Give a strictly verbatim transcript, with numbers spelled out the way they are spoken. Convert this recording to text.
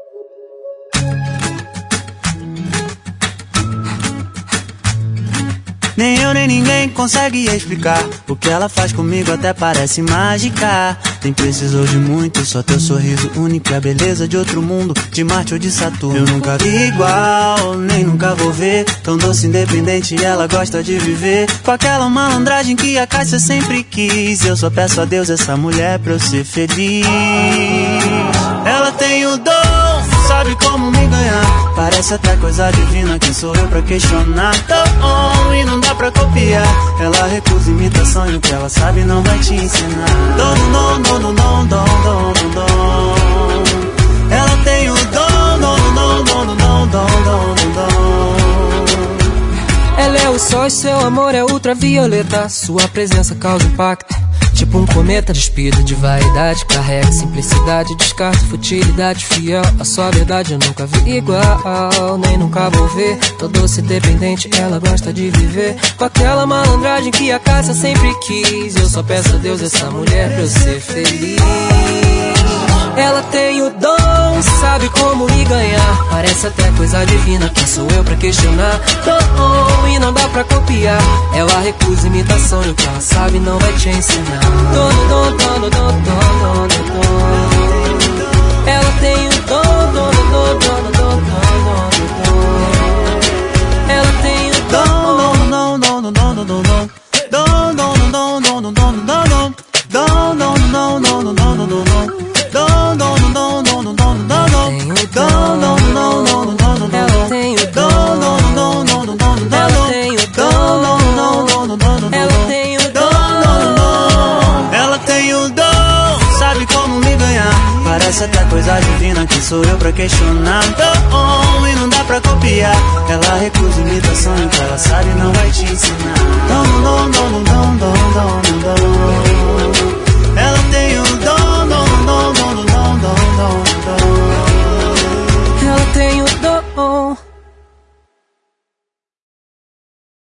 Nem eu nem ninguém consegue explicar o que ela faz comigo, até parece mágica. Nem precisou de muito, só teu sorriso único e a beleza de outro mundo, de Marte ou de Saturno. Eu nunca vi igual, nem nunca vou ver. Tão doce, independente, e ela gosta de viver com aquela malandragem que a Cássia sempre quis. Eu só peço a Deus essa mulher pra eu ser feliz. Ela tem o dom, sabe como me ganhar. Parece até coisa divina, quem sou eu pra questionar? Dom, e não dá pra copiar. Ela recusa imitação e o que ela sabe não vai te ensinar. Dom, dom, dom, dom, dom, dom, dom, dom. Ela tem o dom, dom, dom, dom, dom, dom, dom, dom, dom. Ela é o sol e seu amor é ultravioleta. Sua presença causa impacto, tipo um cometa despido de vaidade. Carrega simplicidade, descarta futilidade. Fiel à sua verdade, eu nunca vi igual, nem nunca vou ver. Tô doce dependente, ela gosta de viver com aquela malandragem que a Cássia sempre quis. Eu só peço a Deus essa mulher pra eu ser feliz. Ela tem o dom, sabe como me ganhar. Parece até coisa divina, quem sou eu pra questionar? Dom, e não dá pra copiar. Ela recusa imitação e o que ela sabe não vai te ensinar. Dom, dom, dom, dom, dom, dom, dom, dom. Ela tem o dom, dom, dom, dom, dom, dom, dom, dom. Ela tem o dom, dom, dom, dom, dom, dom, dom, dom. Dom, dom, dom, dom, dom, dom, dom, dom. Dom, dom, dom, dom, dom, dom, dom, dom. Dom, dom, dom, dom, dom, dom, dom, dom. Dom, dom, dom, dom, dom, dom, dom. Ela tem o dom, dom, dom, dom, dom, dom, dom. ela tem o dom, ela tem o dom. Ela tem o dom, sabe como me ganhar. Parece até coisa divina, quem sou eu pra questionar? Dom, e não dá pra copiar. Ela recusa